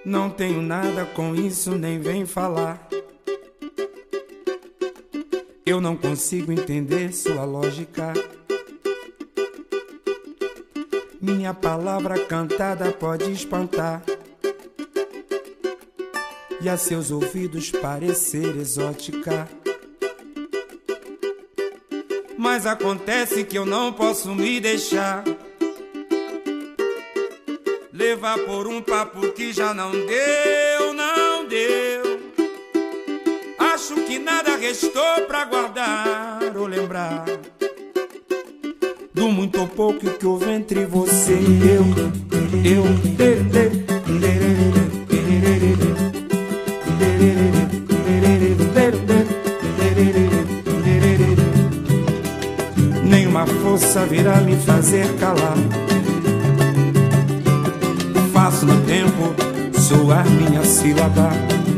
Não tenho nada com isso, nem vem falar. Eu não consigo entender sua lógica. Minha palavra cantada pode espantar e a seus ouvidos parecer exótica. Mas acontece que eu não posso me deixar levar por um papo que já não deu, não deu. Acho que nada restou pra guardar ou lembrar do muito ou pouco que houve entre você e eu. Nenhuma força virá me fazer calar. Faço no tempo soar minha sílaba.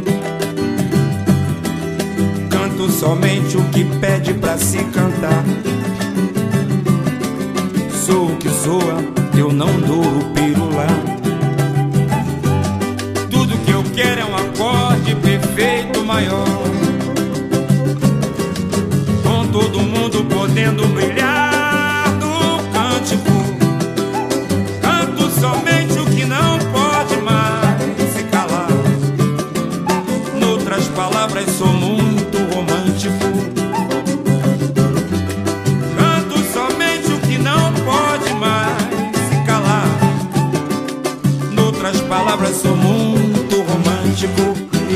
Canto somente o que pede pra se cantar. Sou o que soa, eu não dou o pirulá. Tudo que eu quero é um acorde perfeito maior, com todo mundo podendo brilhar no cântico. Canto somente o que não pode mais se calar. Noutras palavras, sou muito romântico. Canto somente o que não pode mais se calar. Noutras palavras, sou muito romântico.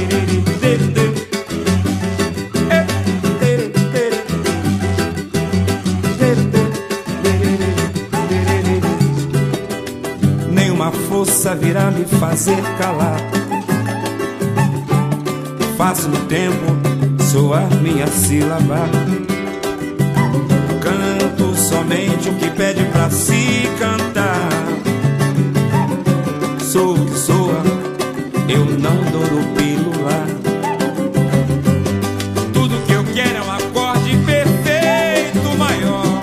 Nenhuma força virá me fazer calar. Faço no tempo soar minha sílaba. Canto somente o que pede pra se cantar. Sou o que soa, eu não dou o pílula. Tudo que eu quero é um acorde perfeito maior,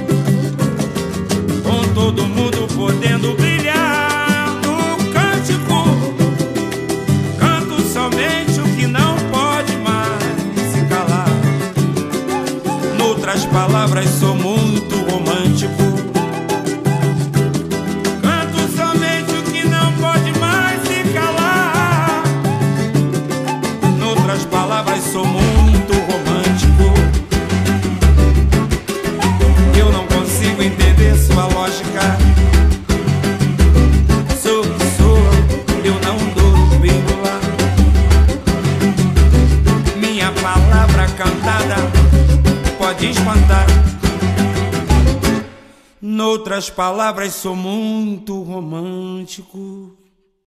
com todo mundo podendo brilhar no cântico. Canto somente o que não pode mais se calar. Noutras palavras, sou muito romântico. Canto somente o que não pode mais se calar. Noutras palavras, sou muito romântico. Eu não consigo entender sua lógica. Sou o que sou, eu não dou vírgula. Minha palavra cantada pode espantar. Noutras palavras, sou muito romântico.